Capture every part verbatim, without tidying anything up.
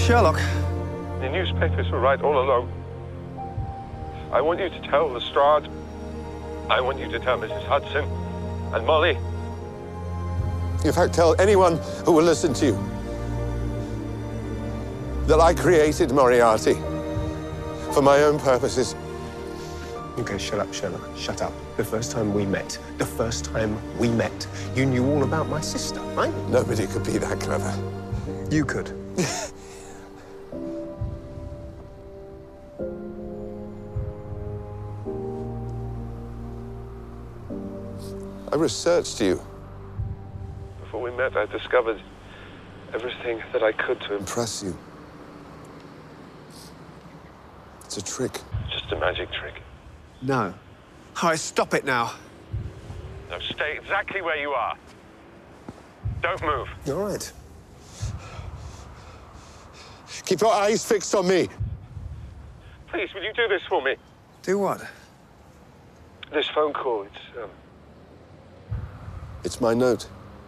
Sherlock. The newspapers were right all along. I want you to tell Lestrade. I want you to tell Missus Hudson and Molly. In fact, tell anyone who will listen to you that I created Moriarty for my own purposes. Okay, shut up, Sherlock. Shut up. The first time we met, the first time we met, you knew all about my sister, right? Nobody could be that clever. You could. I researched you. Before we met, I discovered everything that I could to Impress you. It's a trick. Just a magic trick. No. All right, stop it now. Now stay exactly where you are. Don't move. All right. Keep your eyes fixed on me. Please, will you do this for me? Do what? This phone call, it's, um... It's my note.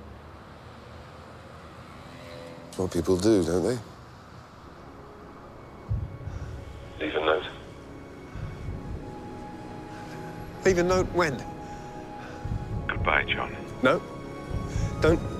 It's what people do, don't they? Leave a note. Leave a note when? Goodbye, John. No. Don't